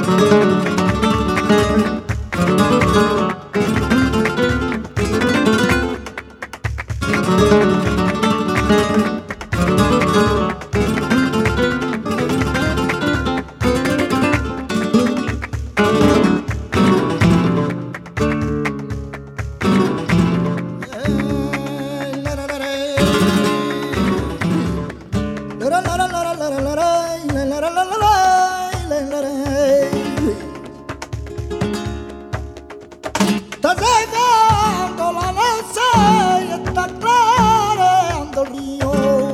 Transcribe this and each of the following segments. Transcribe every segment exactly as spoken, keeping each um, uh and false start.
Está llegando la noche y está clareando el río.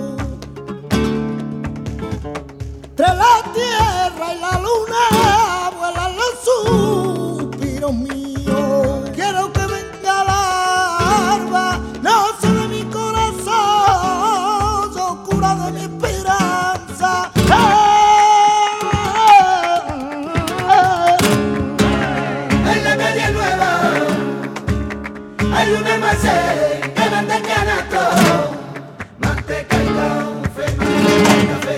Entre la tierra y la luna vuelan los suspiros míos. Quiero que venga la alba, noche de mi corazón, locura de mi esperanza. Hay un almacén que vende canasto, manteca y café, manteca y café.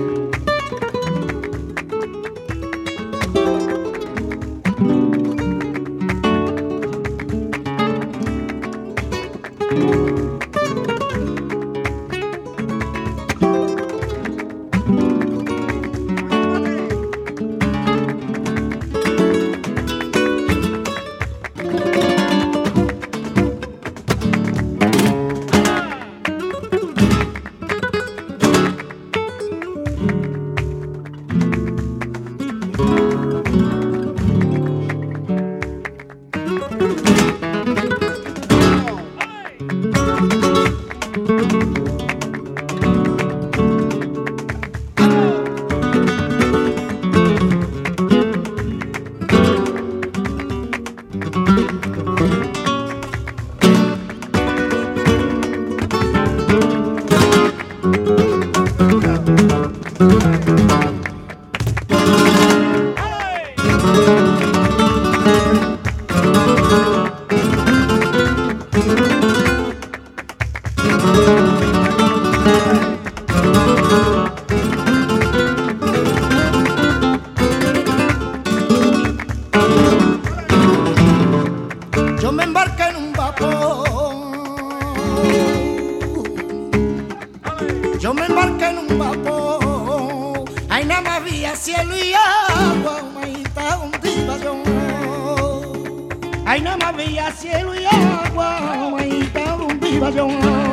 Yo me embarqué en un vapor, yo me embarqué en un vapor, ahí nada más había cielo y agua, humaita donde iba yo. Ahí nada más había cielo y agua, humaita donde iba yo.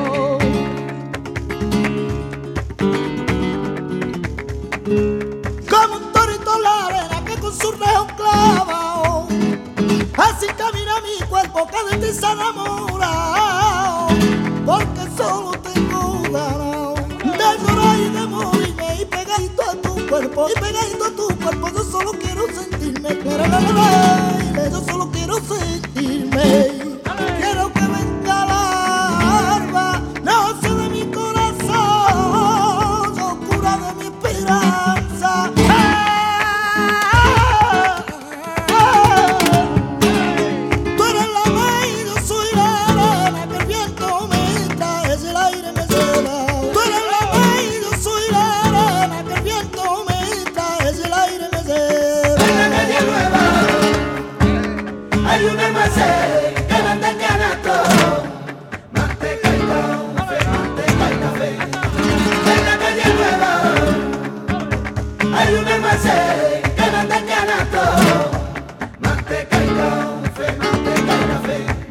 Como un torito la arena que con su rejo clava, así camina mi cuerpo que de ti se ha enamorado, porque solo tengo ganas de llorar y de morirme, y pegadito a tu cuerpo, y pegadito a tu cuerpo, yo solo quiero sentirme, la, la, la, la, yo solo quiero sentirme, quiero que venga la alba, noche de mi corazón, locura de mi esperanza. Hay un almacén que vende canasto, manteca y café, manteca y café. En la calle Nueva hay un almacén que vende canasto, manteca y café, manteca y café.